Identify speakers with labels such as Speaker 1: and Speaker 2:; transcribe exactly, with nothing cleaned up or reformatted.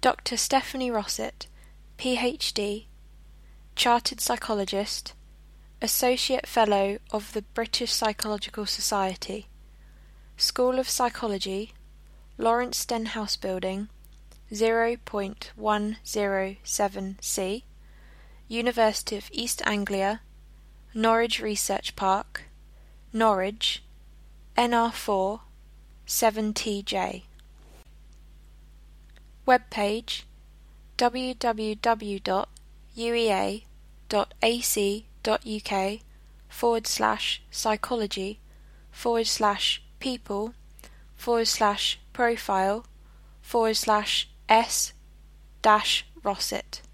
Speaker 1: Doctor Stephanie Rossett, P H D, Chartered Psychologist, Associate Fellow of the British Psychological Society, School of Psychology, Lawrence Stenhouse Building, zero point one zero seven C, University of East Anglia, Norwich Research Park, Norwich, N R four, seven T J. Webpage w w w dot u e a dot a c dot u k forward slash psychology forward slash people forward slash profile forward slash s dash Rossett.